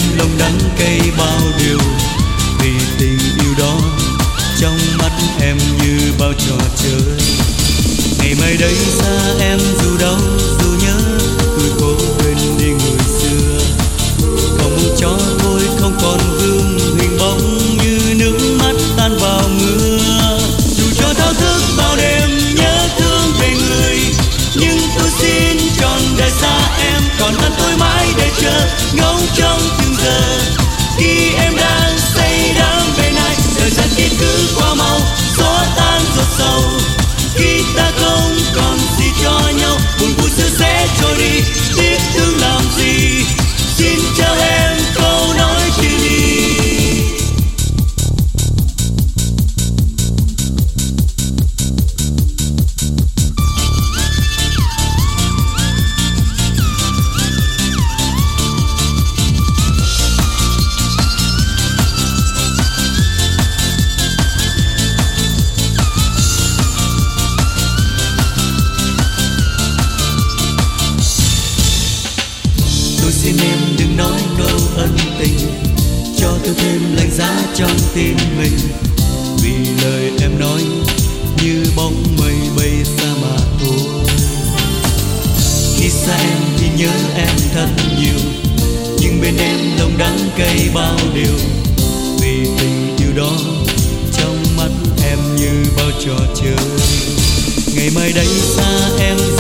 lòng đắng cay bao điều, vì tình yêu đó trong mắt em như bao trò chơi. Ngày mai đây xa em dù đau dù nhớ, tôi cố quên đi người xưa. Không cho tôi không còn vương hình bóng như nước mắt tan vào mưa. Dù cho thao thức bao đêm nhớ thương về người, nhưng tôi xin trọn đời xa em, còn thân tôi mãi để chờ ngóng trong từng giờ. Khi em đang say đắm về nay, thời gian kia cứ qua mau xóa tan giọt sầu. Khi ta không còn gì cho nhau, buồn vui xưa sẽ trôi đi, tiếc thương làm gì. Xin cho em câu nói chia ly. Xin em đừng nói câu ân tình, cho tôi thêm lạnh giá trong tim mình. Vì lời em nói như bóng mây bay xa mà thôi. Khi xa em thì nhớ em thật nhiều, nhưng bên em lòng đắng cay bao điều. Vì tình yêu đó trong mắt em như bao trò chơi. Ngày mai đây xa em